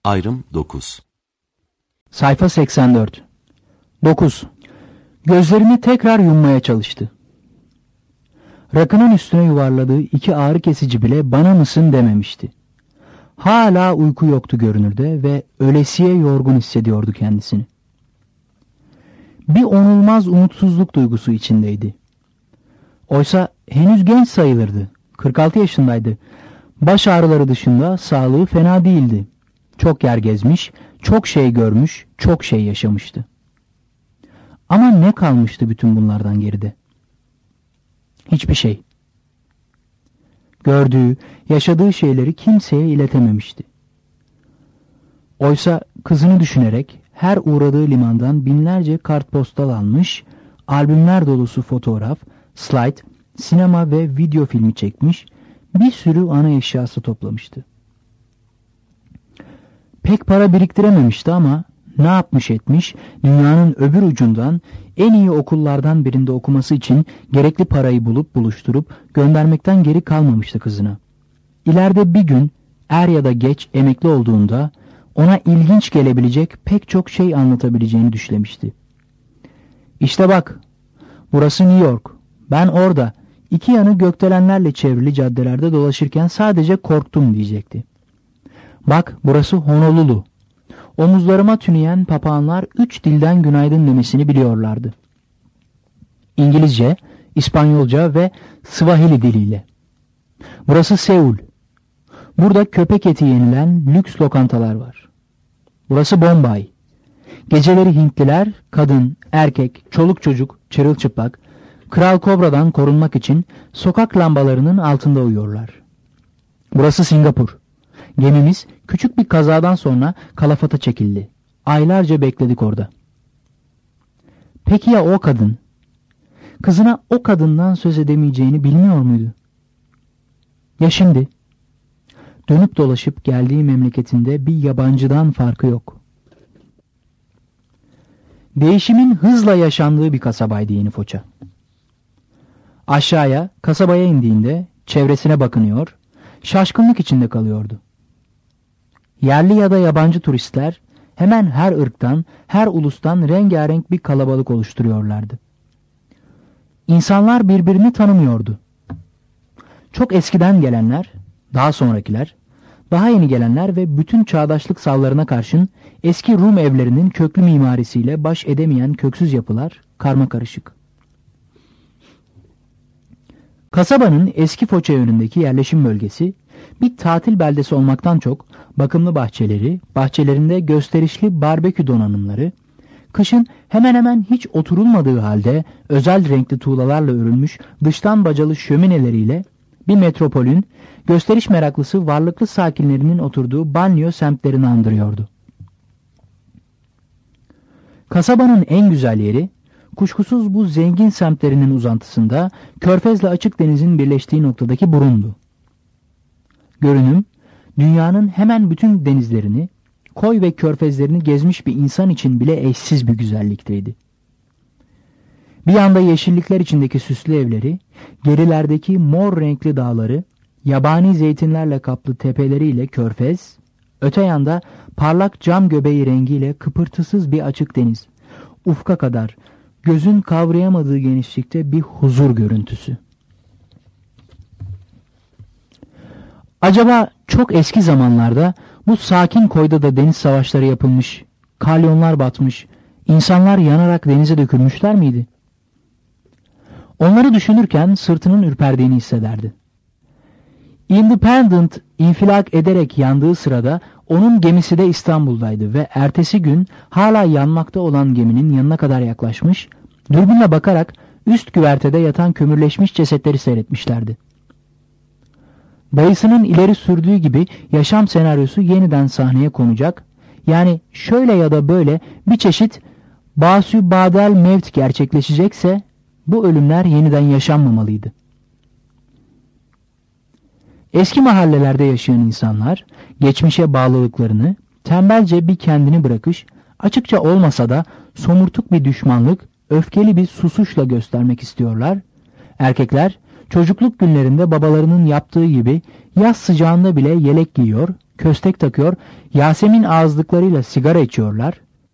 Ayrım 9. Sayfa 84. 9. Gözlerini tekrar yummaya çalıştı. Rakının üstüne yuvarladığı 2 ağrı kesici bile bana mısın dememişti. Hala uyku yoktu görünürde ve ölesiye yorgun hissediyordu kendisini. Bir onulmaz umutsuzluk duygusu içindeydi. Oysa henüz genç sayılırdı. 46 yaşındaydı. Baş ağrıları dışında sağlığı fena değildi. Çok yer gezmiş, çok şey görmüş, çok şey yaşamıştı. Ama ne kalmıştı bütün bunlardan geride? Hiçbir şey. Gördüğü, yaşadığı şeyleri kimseye iletememişti. Oysa kızını düşünerek her uğradığı limandan binlerce kartpostal almış, albümler dolusu fotoğraf, slide, sinema ve video filmi çekmiş, bir sürü ana eşyası toplamıştı. Pek para biriktirememişti ama ne yapmış etmiş, dünyanın öbür ucundan en iyi okullardan birinde okuması için gerekli parayı bulup buluşturup göndermekten geri kalmamıştı kızına. İleride bir gün er ya da geç emekli olduğunda ona ilginç gelebilecek pek çok şey anlatabileceğini düşlemişti. İşte bak, burası New York. Ben orada 2 yanı gökdelenlerle çevrili caddelerde dolaşırken sadece korktum diyecekti. Bak, burası Honolulu. Omuzlarıma tüneyen papağanlar 3 dilden günaydın demesini biliyorlardı. İngilizce, İspanyolca ve Swahili diliyle. Burası Seul. Burada köpek eti yenilen lüks lokantalar var. Burası Bombay. Geceleri Hintliler, kadın, erkek, çoluk çocuk, çırılçıplak, Kral Kobra'dan korunmak için sokak lambalarının altında uyuyorlar. Burası Singapur. Gemimiz küçük bir kazadan sonra Kalafat'a çekildi. Aylarca bekledik orada. Peki ya o kadın? Kızına o kadından söz edemeyeceğini bilmiyor muydu? Ya şimdi? Dönüp dolaşıp geldiği memleketinde bir yabancıdan farkı yok. Değişimin hızla yaşandığı bir kasabaydı Yeni Foça. Aşağıya, kasabaya indiğinde çevresine bakınıyor, şaşkınlık içinde kalıyordu. Yerli ya da yabancı turistler hemen her ırktan, her ulustan rengarenk bir kalabalık oluşturuyorlardı. İnsanlar birbirini tanımıyordu. Çok eskiden gelenler, daha sonrakiler, daha yeni gelenler ve bütün çağdaşlık savlarına karşın eski Rum evlerinin köklü mimarisiyle baş edemeyen köksüz yapılar karmakarışık. Kasabanın eski Foça yönündeki yerleşim bölgesi bir tatil beldesi olmaktan çok bakımlı bahçeleri, bahçelerinde gösterişli barbekü donanımları, kışın hemen hemen hiç oturulmadığı halde özel renkli tuğlalarla örülmüş dıştan bacalı şömineleriyle bir metropolün gösteriş meraklısı varlıklı sakinlerinin oturduğu banliyö semtlerini andırıyordu. Kasabanın en güzel yeri, kuşkusuz bu zengin semtlerinin uzantısında Körfez'le açık denizin birleştiği noktadaki burundu. Görünüm, dünyanın hemen bütün denizlerini, koy ve körfezlerini gezmiş bir insan için bile eşsiz bir güzellikteydi. Bir yanda yeşillikler içindeki süslü evleri, gerilerdeki mor renkli dağları, yabani zeytinlerle kaplı tepeleriyle Körfez, öte yanda parlak cam göbeği rengiyle kıpırtısız bir açık deniz, ufka kadar gözün kavrayamadığı genişlikte bir huzur görüntüsü. Acaba çok eski zamanlarda bu sakin koyda da deniz savaşları yapılmış, kalyonlar batmış, insanlar yanarak denize dökülmüşler miydi? Onları düşünürken sırtının ürperdiğini hissederdi. Independent infilak ederek yandığı sırada onun gemisi de İstanbul'daydı ve ertesi gün hala yanmakta olan geminin yanına kadar yaklaşmış, dürbünle bakarak üst güvertede yatan kömürleşmiş cesetleri seyretmişlerdi. Dayısının ileri sürdüğü gibi yaşam senaryosu yeniden sahneye konacak, yani şöyle ya da böyle bir çeşit basü badel mevt gerçekleşecekse bu ölümler yeniden yaşanmamalıydı. Eski mahallelerde yaşayan insanlar geçmişe bağlılıklarını tembelce bir kendini bırakış, açıkça olmasa da somurtuk bir düşmanlık, öfkeli bir susuşla göstermek istiyorlar. Erkekler çocukluk günlerinde babalarının yaptığı gibi yaz sıcağında bile yelek giyiyor, köstek takıyor, Yasemin ağızlıklarıyla sigara içiyorlar.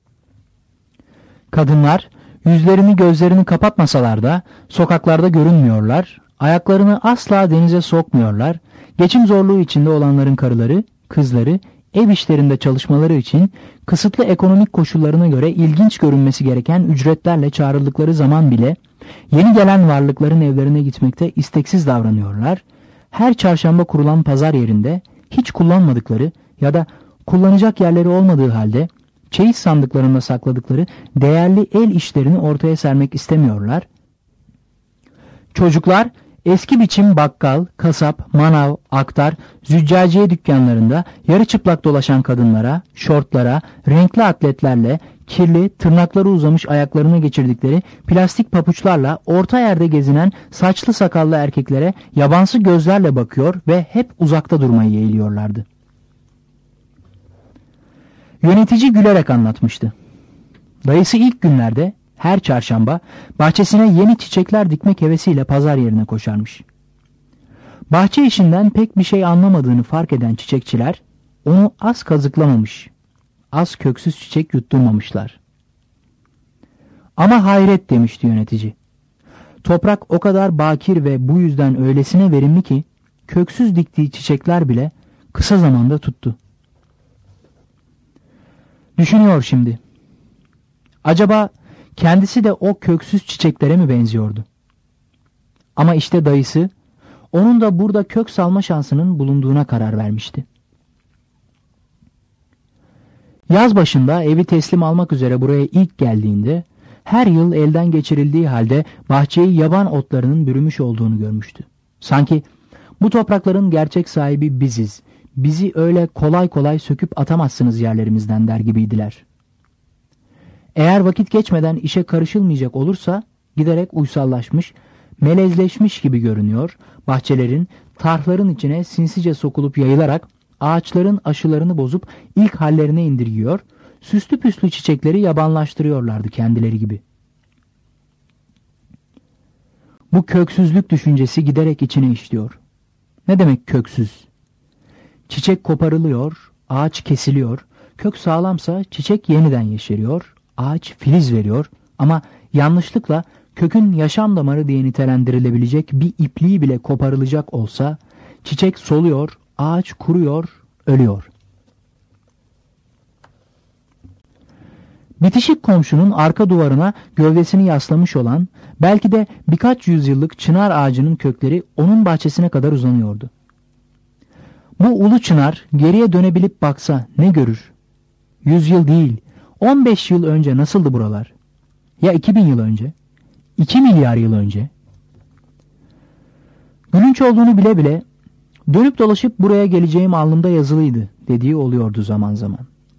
Kadınlar yüzlerini gözlerini kapatmasalar da sokaklarda görünmüyorlar, ayaklarını asla denize sokmuyorlar, geçim zorluğu içinde olanların karıları, kızları, ev işlerinde çalışmaları için kısıtlı ekonomik koşullarına göre ilginç görünmesi gereken ücretlerle çağrıldıkları zaman bile yeni gelen varlıkların evlerine gitmekte isteksiz davranıyorlar. Her çarşamba kurulan pazar yerinde hiç kullanmadıkları ya da kullanacak yerleri olmadığı halde çeyiz sandıklarında sakladıkları değerli el işlerini ortaya sermek istemiyorlar. Çocuklar eski biçim bakkal, kasap, manav, aktar, züccaciye dükkanlarında yarı çıplak dolaşan kadınlara, şortlara, renkli atletlerle, kirli, tırnakları uzamış ayaklarına geçirdikleri plastik papuçlarla orta yerde gezinen saçlı sakallı erkeklere yabansı gözlerle bakıyor ve hep uzakta durmayı yeğliyorlardı. Yönetici gülerek anlatmıştı. Dayısı ilk günlerde her çarşamba bahçesine yeni çiçekler dikmek hevesiyle pazar yerine koşarmış. Bahçe işinden pek bir şey anlamadığını fark eden çiçekçiler onu az kazıklamamış, az köksüz çiçek yutturmamışlar. Ama hayret demişti yönetici. Toprak o kadar bakir ve bu yüzden öylesine verimli ki köksüz diktiği çiçekler bile kısa zamanda tuttu. Düşünüyor şimdi. Acaba kendisi de o köksüz çiçeklere mi benziyordu? Ama işte dayısı onun da burada kök salma şansının bulunduğuna karar vermişti. Yaz başında evi teslim almak üzere buraya ilk geldiğinde her yıl elden geçirildiği halde bahçeyi yaban otlarının bürümüş olduğunu görmüştü. Sanki bu toprakların gerçek sahibi biziz, bizi öyle kolay kolay söküp atamazsınız yerlerimizden der gibiydiler. Eğer vakit geçmeden işe karışılmayacak olursa giderek uysallaşmış, melezleşmiş gibi görünüyor, bahçelerin, tarhların içine sinsice sokulup yayılarak ağaçların aşılarını bozup ilk hallerine indirgiyor, süslü püslü çiçekleri yabanlaştırıyorlardı kendileri gibi. Bu köksüzlük düşüncesi giderek içine işliyor. Ne demek köksüz? Çiçek koparılıyor, ağaç kesiliyor, kök sağlamsa çiçek yeniden yeşeriyor, ağaç filiz veriyor ama yanlışlıkla kökün yaşam damarı diye nitelendirilebilecek bir ipliği bile koparılacak olsa çiçek soluyor, ağaç kuruyor, ölüyor. Bitişik komşunun arka duvarına gövdesini yaslamış olan belki de birkaç yüzyıllık çınar ağacının kökleri onun bahçesine kadar uzanıyordu. Bu ulu çınar geriye dönebilip baksa ne görür? 100 yıl değil, 15 yıl önce nasıldı buralar? Ya 2000 yıl önce? 2 milyar yıl önce? Gülünç olduğunu bile bile dönüp dolaşıp buraya geleceğim alnımda yazılıydı dediği oluyordu zaman zaman.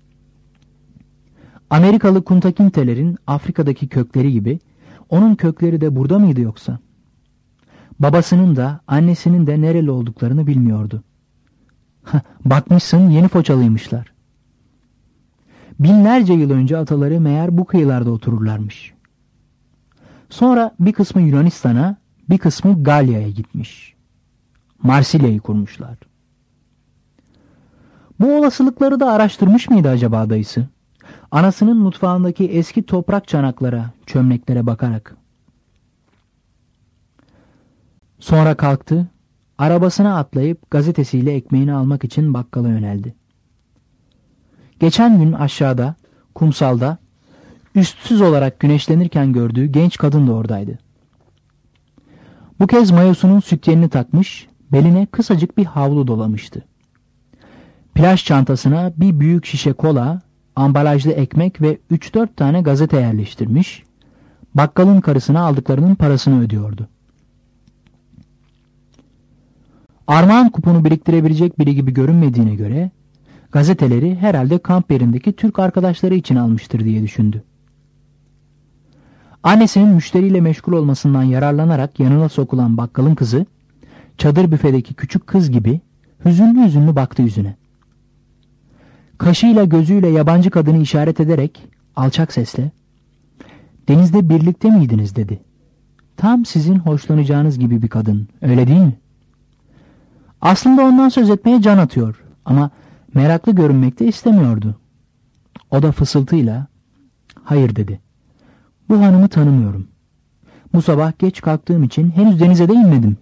Amerikalı kuntakintelerin Afrika'daki kökleri gibi onun kökleri de burada mıydı yoksa? Babasının da annesinin de nereli olduklarını bilmiyordu. Bakmışsın yeni Foçalıymışlar. Binlerce yıl önce ataları meğer bu kıyılarda otururlarmış. Sonra bir kısmı Yunanistan'a, bir kısmı Galya'ya gitmiş. Marsilya'yı kurmuşlar. Bu olasılıkları da araştırmış mıydı acaba dayısı? Anasının mutfağındaki eski toprak çanaklara, çömleklere bakarak. Sonra kalktı, arabasına atlayıp gazetesiyle ekmeğini almak için bakkala yöneldi. Geçen gün aşağıda, kumsalda, üstsüz olarak güneşlenirken gördüğü genç kadın da oradaydı. Bu kez mayosunun sütyenini takmış, beline kısacık bir havlu dolamıştı. Plaj çantasına bir büyük şişe kola, ambalajlı ekmek ve 3-4 tane gazete yerleştirmiş, bakkalın karısına aldıklarının parasını ödüyordu. Armağan kuponu biriktirebilecek biri gibi görünmediğine göre, gazeteleri herhalde kamp yerindeki Türk arkadaşları için almıştır diye düşündü. Annesinin müşteriyle meşgul olmasından yararlanarak yanına sokulan bakkalın kızı, çadır büfedeki küçük kız gibi hüzünlü hüzünlü baktı yüzüne. Kaşıyla gözüyle yabancı kadını işaret ederek alçak sesle, "Denizde birlikte miydiniz?" dedi. Tam sizin hoşlanacağınız gibi bir kadın, öyle değil mi? Aslında ondan söz etmeye can atıyor ama meraklı görünmekte istemiyordu. O da fısıltıyla, hayır dedi. Bu hanımı tanımıyorum. Bu sabah geç kalktığım için henüz denize de inmedim.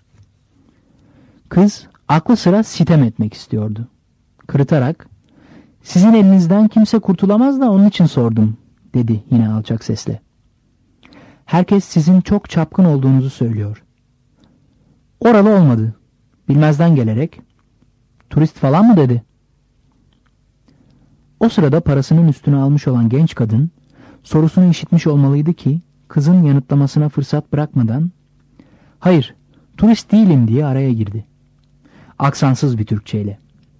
Kız aklı sıra sitem etmek istiyordu. Kırıtarak, sizin elinizden kimse kurtulamaz da onun için sordum, dedi yine alçak sesle. Herkes sizin çok çapkın olduğunuzu söylüyor. Oralı olmadı. Bilmezden gelerek, turist falan mı dedi. O sırada parasının üstüne almış olan genç kadın, sorusunu işitmiş olmalıydı ki, kızın yanıtlamasına fırsat bırakmadan, hayır, turist değilim diye araya girdi. Aksansız bir Türkçeyle.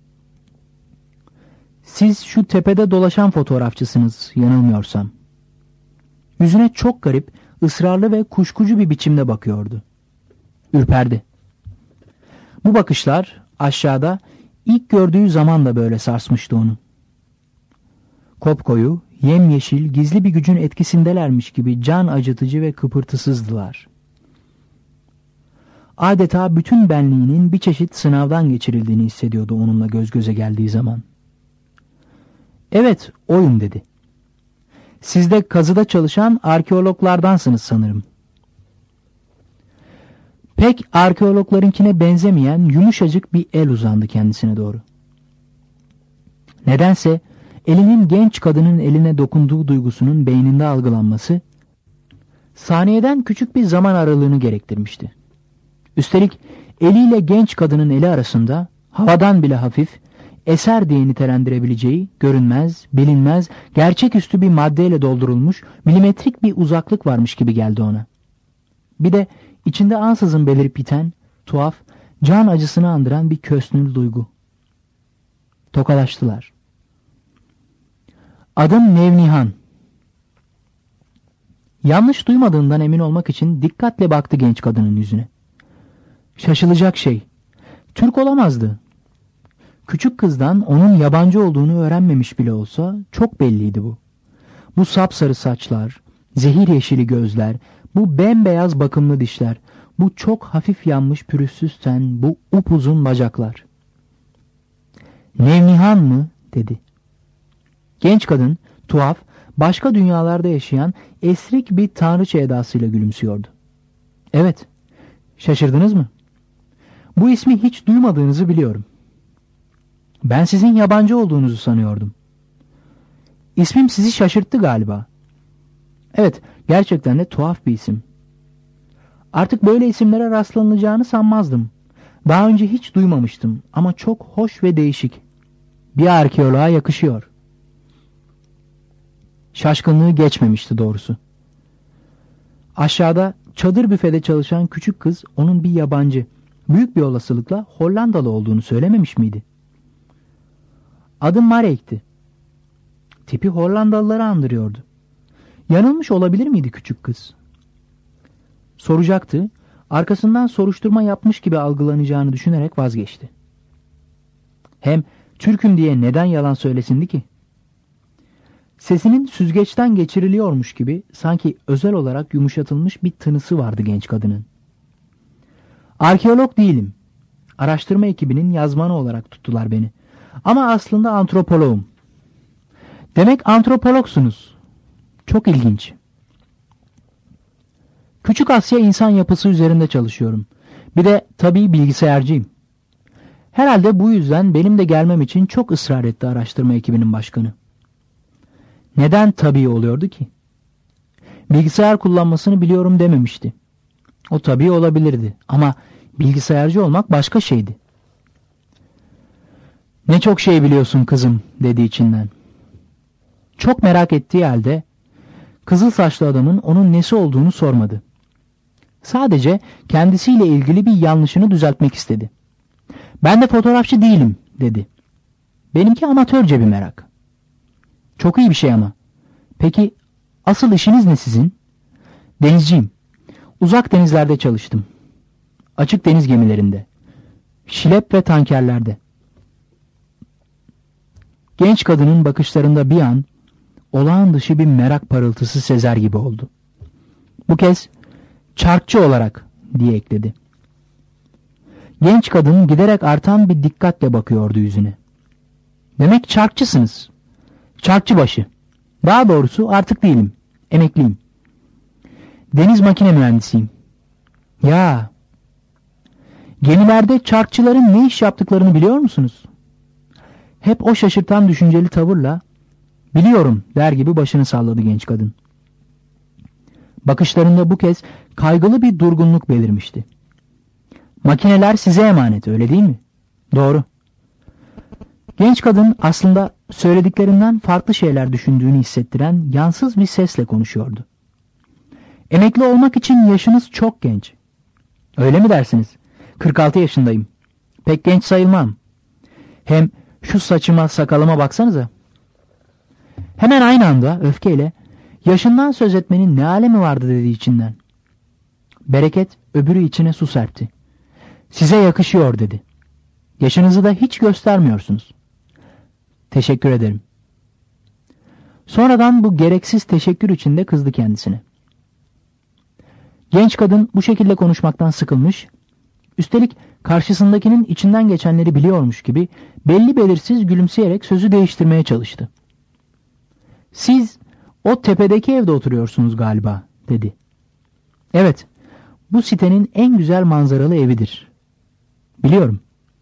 Siz şu tepede dolaşan fotoğrafçısınız, yanılmıyorsam. Yüzüne çok garip, ısrarlı ve kuşkucu bir biçimde bakıyordu. Ürperdi. Bu bakışlar aşağıda ilk gördüğü zaman da böyle sarsmıştı onu. Kopkoyu, yemyeşil, gizli bir gücün etkisindelermiş gibi can acıtıcı ve kıpırtısızdılar. Adeta bütün benliğinin bir çeşit sınavdan geçirildiğini hissediyordu onunla göz göze geldiği zaman. Evet, oyum dedi. Siz de kazıda çalışan arkeologlardansınız sanırım. Pek arkeologlarınkine benzemeyen yumuşacık bir el uzandı kendisine doğru. Nedense elinin genç kadının eline dokunduğu duygusunun beyninde algılanması, saniyeden küçük bir zaman aralığını gerektirmişti. Üstelik eliyle genç kadının eli arasında havadan bile hafif, eser diye nitelendirebileceği görünmez, bilinmez, gerçeküstü bir maddeyle doldurulmuş milimetrik bir uzaklık varmış gibi geldi ona. Bir de içinde ansızın belirip biten, tuhaf, can acısını andıran bir kösnül duygu. Tokalaştılar. Adım Nevnihan. Yanlış duymadığından emin olmak için dikkatle baktı genç kadının yüzüne. Şaşılacak şey. Türk olamazdı. Küçük kızdan onun yabancı olduğunu öğrenmemiş bile olsa çok belliydi bu. Bu sapsarı saçlar, zehir yeşili gözler, bu bembeyaz bakımlı dişler, bu çok hafif yanmış pürüzsüz ten, bu upuzun bacaklar. Nevnihan mı? Dedi. Genç kadın, tuhaf, başka dünyalarda yaşayan esrik bir tanrıça edasıyla gülümsüyordu. Evet, şaşırdınız mı? Bu ismi hiç duymadığınızı biliyorum. Ben sizin yabancı olduğunuzu sanıyordum. İsmim sizi şaşırttı galiba. Evet, gerçekten de tuhaf bir isim. Artık böyle isimlere rastlanılacağını sanmazdım. Daha önce hiç duymamıştım ama çok hoş ve değişik. Bir arkeoloğa yakışıyor. Şaşkınlığı geçmemişti doğrusu. Aşağıda çadır büfede çalışan küçük kız onun bir yabancı, büyük bir olasılıkla Hollandalı olduğunu söylememiş miydi? Adım Marek'ti. Tipi Hollandalıları andırıyordu. Yanılmış olabilir miydi küçük kız? Soracaktı, arkasından soruşturma yapmış gibi algılanacağını düşünerek vazgeçti. Hem Türk'üm diye neden yalan söylesindi ki? Sesinin süzgeçten geçiriliyormuş gibi sanki özel olarak yumuşatılmış bir tınısı vardı genç kadının. Arkeolog değilim. Araştırma ekibinin yazmanı olarak tuttular beni. Ama aslında antropoloğum. Demek antropologsunuz. Çok ilginç. Küçük Asya insan yapısı üzerinde çalışıyorum. Bir de tabii bilgisayarcıyım. Herhalde bu yüzden benim de gelmem için çok ısrar etti araştırma ekibinin başkanı. Neden tabii oluyordu ki? Bilgisayar kullanmasını biliyorum dememişti. O tabii olabilirdi ama bilgisayarcı olmak başka şeydi. Ne çok şey biliyorsun kızım, dedi içinden. Çok merak ettiği halde kızıl saçlı adamın onun nesi olduğunu sormadı. Sadece kendisiyle ilgili bir yanlışını düzeltmek istedi. Ben de fotoğrafçı değilim, dedi. Benimki amatörce bir merak. Çok iyi bir şey ama. Peki asıl işiniz ne sizin? Denizciyim. Uzak denizlerde çalıştım. Açık deniz gemilerinde. Şilep ve tankerlerde. Genç kadının bakışlarında bir an olağan dışı bir merak parıltısı sezer gibi oldu. Bu kez Çarkçı olarak diye ekledi. Genç kadın giderek artan bir dikkatle bakıyordu yüzüne. Demek çarkçısınız. Çarkçıbaşı. Daha doğrusu artık değilim. Emekliyim. Deniz makine mühendisiyim. Ya. Gemilerde çarkçıların ne iş yaptıklarını biliyor musunuz? Hep o şaşırtan düşünceli tavırla biliyorum der gibi başını salladı genç kadın. Bakışlarında bu kez kaygılı bir durgunluk belirmişti. Makineler size emanet, öyle değil mi? Doğru. Genç kadın aslında söylediklerinden farklı şeyler düşündüğünü hissettiren yansız bir sesle konuşuyordu. Emekli olmak için yaşınız çok genç. Öyle mi dersiniz? 46 yaşındayım. Pek genç sayılmam. Hem şu saçıma, sakalıma baksanıza. Hemen aynı anda öfkeyle yaşından söz etmenin ne alemi vardı dedi içinden. Bereket öbürü içine su serpti. Size yakışıyor dedi. Yaşınızı da hiç göstermiyorsunuz. Teşekkür ederim. Sonradan bu gereksiz teşekkür içinde kızdı kendisine. Genç kadın bu şekilde konuşmaktan sıkılmış, üstelik karşısındakinin içinden geçenleri biliyormuş gibi belli belirsiz gülümseyerek sözü değiştirmeye çalıştı. Siz o tepedeki evde oturuyorsunuz galiba dedi. Evet, bu sitenin en güzel manzaralı evidir. Biliyorum.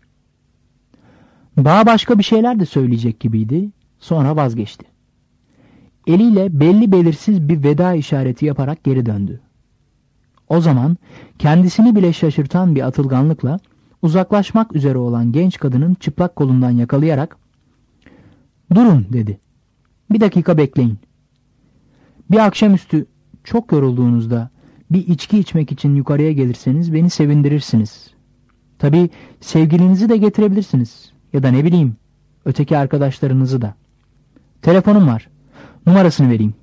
Daha başka bir şeyler de söyleyecek gibiydi, sonra vazgeçti. Eliyle belli belirsiz bir veda işareti yaparak geri döndü. O zaman kendisini bile şaşırtan bir atılganlıkla uzaklaşmak üzere olan genç kadının çıplak kolundan yakalayarak "Durun" dedi. "Bir dakika bekleyin. Bir akşamüstü çok yorulduğunuzda bir içki içmek için yukarıya gelirseniz beni sevindirirsiniz. Tabii sevgilinizi de getirebilirsiniz ya da ne bileyim öteki arkadaşlarınızı da. Telefonum var. Numarasını vereyim."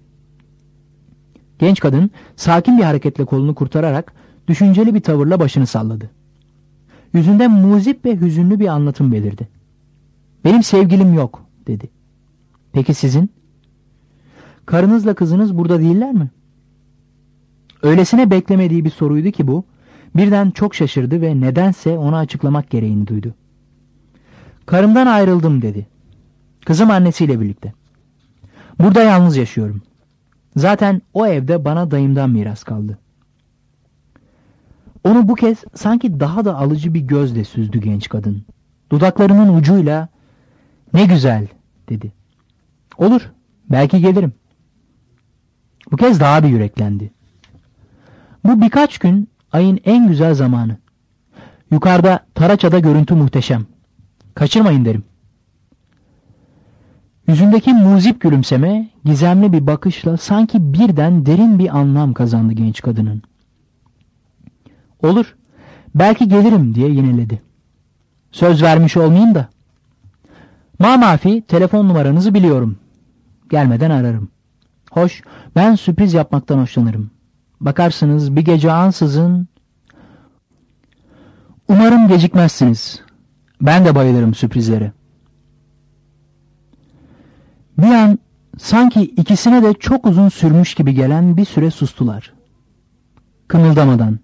Genç kadın sakin bir hareketle kolunu kurtararak düşünceli bir tavırla başını salladı. Yüzünde muzip ve hüzünlü bir anlatım belirdi. "Benim sevgilim yok" dedi. "Peki sizin? Karınızla kızınız burada değiller mi?" Öylesine beklemediği bir soruydu ki bu, birden çok şaşırdı ve nedense ona açıklamak gereğini duydu. "Karımdan ayrıldım" dedi. "Kızım annesiyle birlikte. Burada yalnız yaşıyorum. Zaten o evde bana dayımdan miras kaldı." Onu bu kez sanki daha da alıcı bir gözle süzdü genç kadın. Dudaklarının ucuyla "Ne güzel" dedi. "Olur, belki gelirim." Bu kez daha bir yüreklendi. Bu birkaç gün ayın en güzel zamanı. Yukarıda Taraça'da görüntü muhteşem. Kaçırmayın derim. Yüzündeki muzip gülümseme gizemli bir bakışla sanki birden derin bir anlam kazandı genç kadının. "Olur, belki gelirim" diye yineledi. "Söz vermiş olmayayım da. Mamafi telefon numaranızı biliyorum. Gelmeden ararım. Hoş, ben sürpriz yapmaktan hoşlanırım. Bakarsınız bir gece ansızın... Umarım gecikmezsiniz. Ben de bayılırım sürprizlere." Bir an sanki ikisine de çok uzun sürmüş gibi gelen bir süre sustular. Kımıldamadan.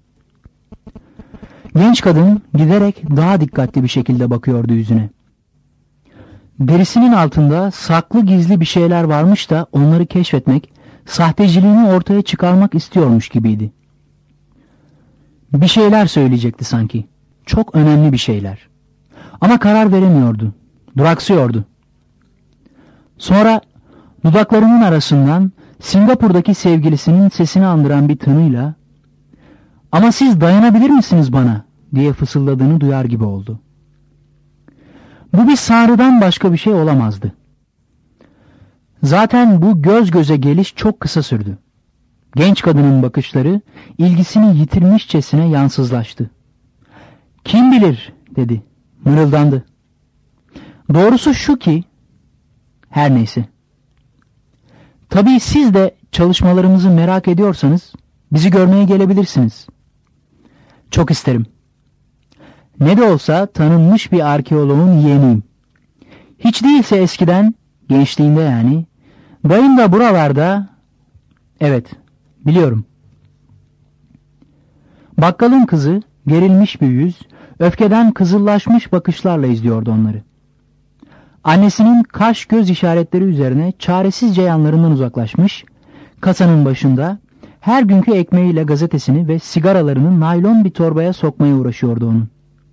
Genç kadın giderek daha dikkatli bir şekilde bakıyordu yüzüne. Derisinin altında saklı gizli bir şeyler varmış da onları keşfetmek, sahteciliğini ortaya çıkarmak istiyormuş gibiydi. Bir şeyler söyleyecekti sanki. Çok önemli bir şeyler. Ama karar veremiyordu. Duraksıyordu. Sonra dudaklarının arasından Singapur'daki sevgilisinin sesini andıran bir tınıyla "Ama siz dayanabilir misiniz bana?" diye fısıldadığını duyar gibi oldu. Bu bir Sanrı'dan başka bir şey olamazdı. Zaten bu göz göze geliş çok kısa sürdü. Genç kadının bakışları ilgisini yitirmişçesine yansızlaştı. "Kim bilir?" dedi, mırıldandı. "Doğrusu şu ki..." Her neyse. "Tabii siz de çalışmalarımızı merak ediyorsanız bizi görmeye gelebilirsiniz." "Çok isterim. Ne de olsa tanınmış bir arkeoloğun yeğeniyim. Hiç değilse eskiden, gençliğinde yani, dayım da buralarda..." "Evet, biliyorum." Bakkalın kızı gerilmiş bir yüz, öfkeden kızıllaşmış bakışlarla izliyordu onları. Annesinin kaş göz işaretleri üzerine çaresizce yanlarından uzaklaşmış, kasanın başında her günkü ekmeğiyle gazetesini ve sigaralarını naylon bir torbaya sokmaya uğraşıyordu onun.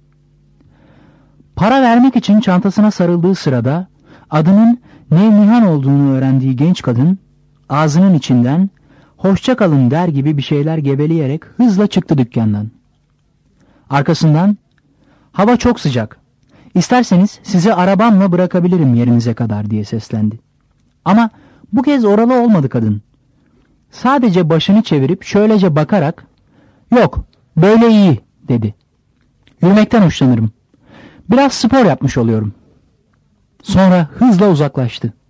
Para vermek için çantasına sarıldığı sırada adının Nevnihan olduğunu öğrendiği genç kadın ağzının içinden "Hoşça kalın" der gibi bir şeyler gebeleyerek hızla çıktı dükkandan. Arkasından "Hava çok sıcak. İsterseniz sizi arabamla bırakabilirim yerinize kadar" diye seslendi. Ama bu kez oralı olmadı kadın. Sadece başını çevirip şöylece bakarak "Yok, böyle iyi" dedi. "Yürümekten hoşlanırım. Biraz spor yapmış oluyorum." Sonra hızla uzaklaştı.